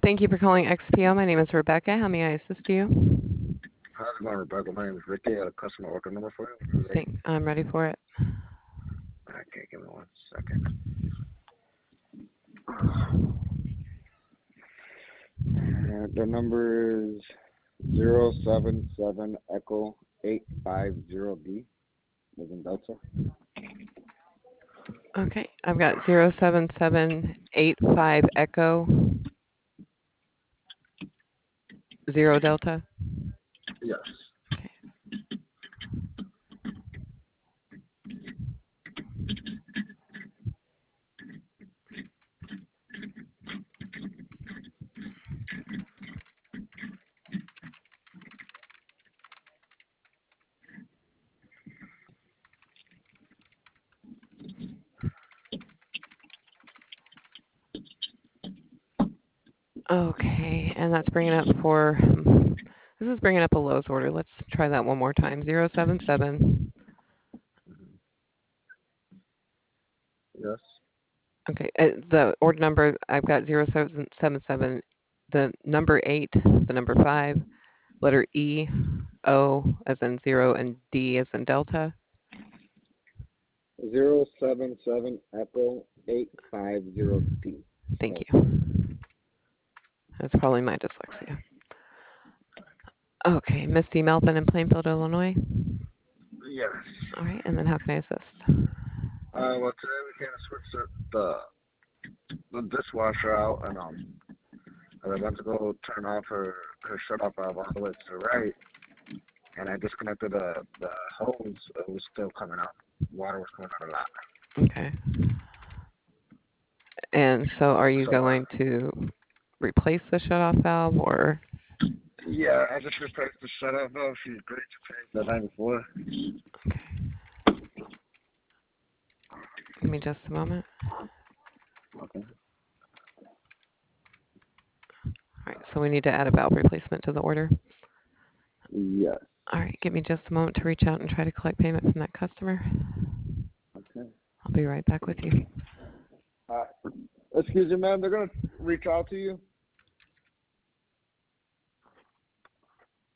Thank you for calling XPO. My name is Rebecca. How may I assist you? How's it going, Rebecca? My name is Ricky. I got a customer order number for you. Are you ready? I'm ready for it. Okay, give me 1 second. The number is 077 Echo 850B. Live in Delta. Okay, I've got 07785 Echo 0 Delta. Yes. Okay. Okay, and that's bringing up for, this is bringing up a Lowe's order. Let's try that one more time. 077. Yes. Okay, the order number, I've got 0777, the number 8, the number 5, letter E, O as in 0, and D as in Delta. 077 Echo 850D. Thank you. That's probably my dyslexia. Okay, Misty Melvin in Plainfield, Illinois. Yes. All right, and then how can I assist? Well, today we came to switch the dishwasher out, and I went to go turn off her shut off valve all the way to the right, and I disconnected the hose. It was still coming out. Water was coming out a lot. Okay. And so are you So going to replace the shutoff valve or? yeah, I just replaced the shut off valve. She agreed to pay the night before. Okay. Give me just a moment. Okay. All right, so we need to add a valve replacement to the order. Yes. All right, give me just a moment to reach out and try to collect payment from that customer. Okay. I'll be right back with you. Excuse me, ma'am. They're gonna reach out to you.